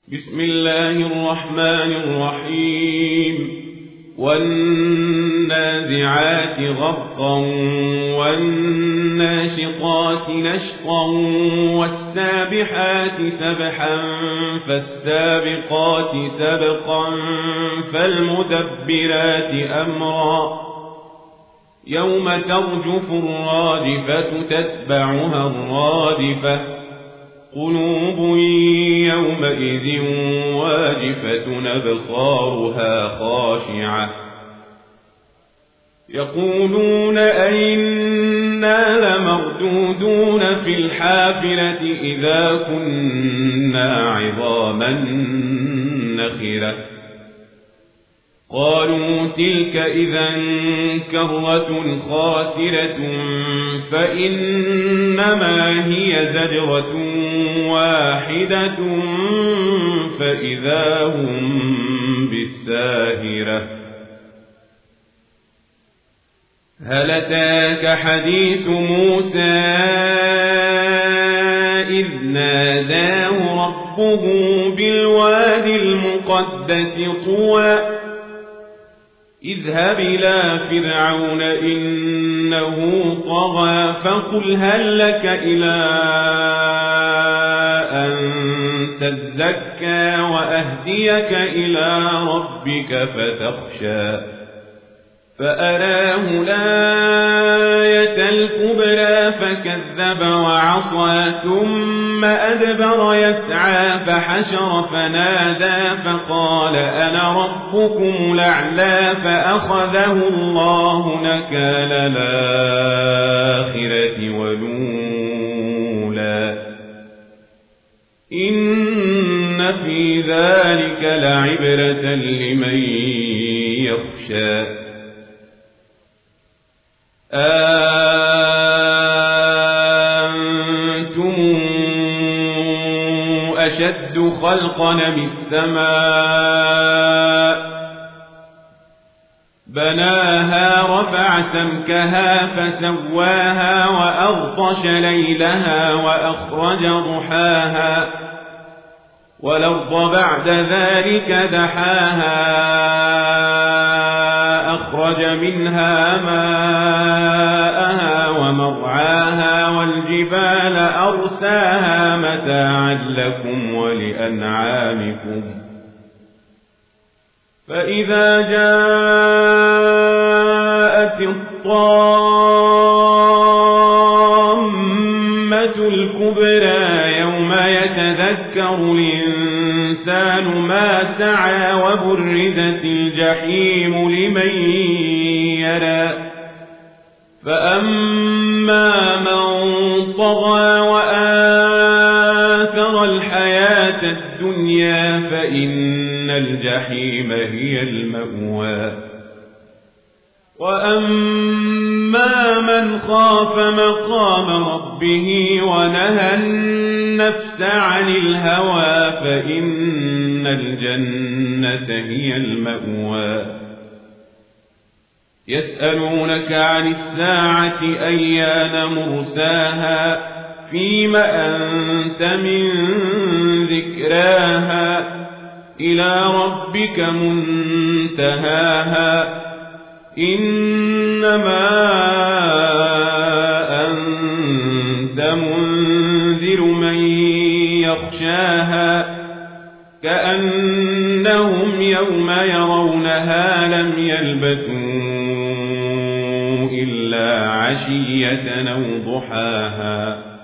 بسم الله الرحمن الرحيم والنازعات غرقا والناشطات نشطا والسابحات سبحا فالسابقات سبقا فالمدبرات أمرا يوم ترجف الرادفة تتبعها الرادفة قلوب يومئذ واجفة أبصارها خاشعة يقولون أئنا لمردودون في الحافرة إذا كنا عظاما نخرة قالوا تلك إذا كرة خاسرة فإنما هي زجرة واحدة فإذا هم بالساهرة هل أتاك حديث موسى إذ ناداه ربه بالواد المقدس طوى اذهب إلى فرعون إنه طغى فقل هل لك إلى أن تزكى وأهديك إلى ربك فتخشى فأراه الآية الكبرى فكذب وعصى ثم أدبر يسعى فحشر فنادى فقال أنا ربكم الأعلى فأخذه الله نكال الآخرة والأولى إن في ذلك لعبرة لمن يخشى أنتم أشد خلقا من السماء بناها رفع سمكها فسواها وأغطش ليلها وأخرج ضحاها والأرض بعد ذلك دحاها أخرج منها ماءها ومرعاها والجبال أرساها متاعا لكم ولأنعامكم فإذا جاءت الطامة الكبرى يوم يتذكر الإنسان ما سعى وبرزت الجحيم لمن يرى فأما من طغى وآثر الحياة الدنيا فإن الجحيم هي المأوى وأما من خاف مقام ربه ونهى النفس عن الهوى فإن الجنة هي المأوى يسألونك عن الساعة أيان مرساها فيم أنت من ذكراها إلى ربك منتهاها إنما أنت منذر من يخشاها كأنهم يوم يرونها لم يلبثوا إلا عشية أو ضحاها